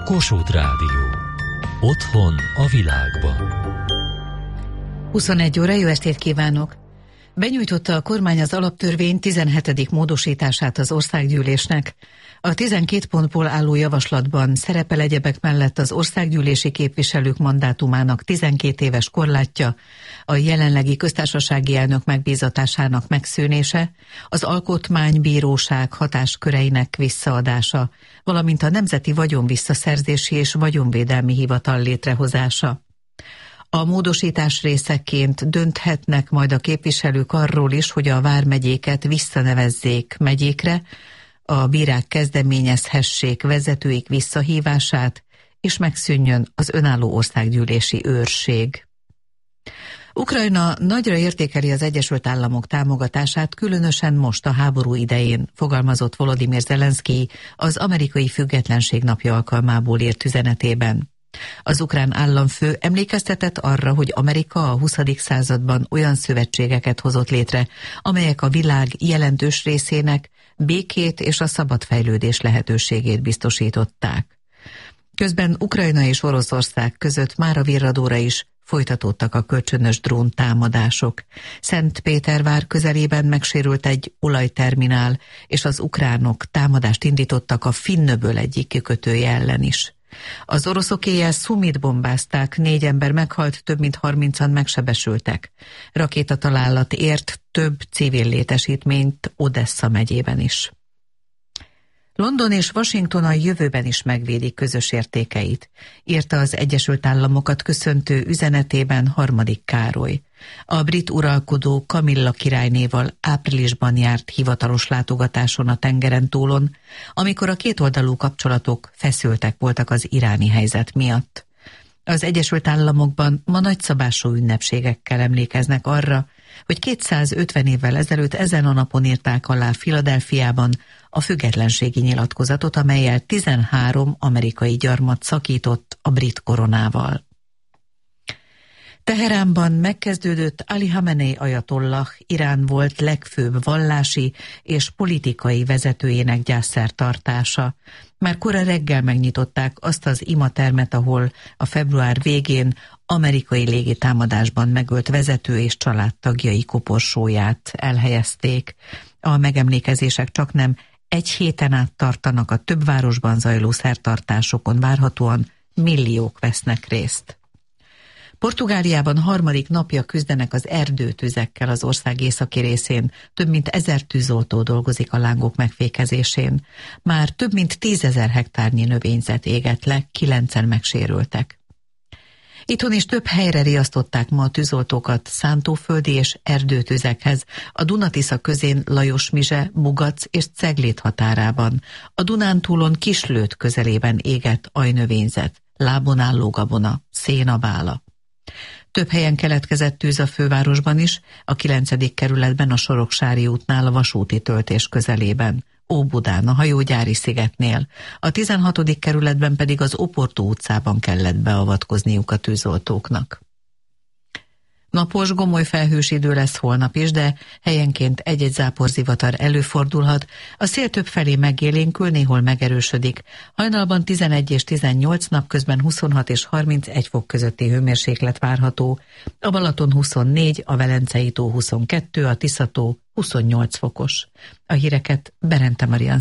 Kossuth Rádió. Otthon a világban. 21 óra, jó estét kívánok! Benyújtotta a kormány az alaptörvény 17. módosítását az országgyűlésnek. A 12 pontból álló javaslatban szerepel egyebek mellett az országgyűlési képviselők mandátumának 12 éves korlátja, a jelenlegi köztársasági elnök megbízatásának megszűnése, az alkotmánybíróság hatásköreinek visszaadása, valamint a Nemzeti Vagyonvisszaszerzési és Vagyonvédelmi Hivatal létrehozása. A módosítás részeként dönthetnek majd a képviselők arról is, hogy a vármegyéket visszanevezzék megyékre, a bírák kezdeményezhessék vezetőik visszahívását, és megszűnjön az önálló országgyűlési őrség. Ukrajna nagyra értékeli az Egyesült Államok támogatását, különösen most a háború idején, fogalmazott Volodymyr Zelenszkij az amerikai függetlenség napja alkalmából írt üzenetében. Az ukrán államfő emlékeztetett arra, hogy Amerika a 20. században olyan szövetségeket hozott létre, amelyek a világ jelentős részének békét és a szabad fejlődés lehetőségét biztosították. Közben Ukrajna és Oroszország között már a virradóra is folytatódtak a kölcsönös drón támadások. Szentpétervár közelében megsérült egy olajterminál, és az ukránok támadást indítottak a Finnöböl egyik kikötője ellen is. Az oroszok éjjel Szumit bombázták, 4 ember meghalt, több mint 30-an megsebesültek. Rakétatalálat ért több civil létesítményt Odessa megyében is. London és Washington a jövőben is megvédi közös értékeit, írta az Egyesült Államokat köszöntő üzenetében Harmadik Károly. A brit uralkodó Kamilla királynéval áprilisban járt hivatalos látogatáson a tengeren túlon, amikor a kétoldalú kapcsolatok feszültek voltak az iráni helyzet miatt. Az Egyesült Államokban ma nagyszabású ünnepségekkel emlékeznek arra, hogy 250 évvel ezelőtt ezen a napon írták alá Philadelphiában a függetlenségi nyilatkozatot, amellyel 13 amerikai gyarmat szakított a brit koronával. Teheránban megkezdődött Ali Hamenei ajatollah, Irán volt legfőbb vallási és politikai vezetőjének gyászszertartása. Már kora reggel megnyitották azt az imatermet, ahol a február végén amerikai légitámadásban megölt vezető és családtagjai koporsóját elhelyezték. A megemlékezések csaknem egy héten át tartanak, a több városban zajló szertartásokon várhatóan milliók vesznek részt. Portugáliában harmadik napja küzdenek az erdőtüzekkel az ország északi részén. Több mint 1000 tűzoltó dolgozik a lángok megfékezésén. Már több mint 10 000 hektárnyi növényzet égett le, 9-en megsérültek. Itthon is több helyre riasztották ma a tűzoltókat szántóföldi és erdőtüzekhez, a Duna-Tisza közén Lajosmizse, Bugac és Ceglét határában. A Dunántúlon Kislőd közelében égett ajnövényzet, lábon álló gabona, szénabála. Több helyen keletkezett tűz a fővárosban is, a 9. kerületben a Soroksári útnál a vasúti töltés közelében, Óbudán a hajógyári szigetnél, a 16. kerületben pedig az Oportó utcában kellett beavatkozniuk a tűzoltóknak. Napos, gomoly felhős idő lesz holnap is, de helyenként egy-egy záporzivatar előfordulhat, a szél több felé megélénkül, néhol megerősödik. Hajnalban 11 és 18, napközben 26 és 31 fok közötti hőmérséklet várható, a Balaton 24, a Velencei tó 22, a Tisza tó 28 fokos. A híreket Berente Marian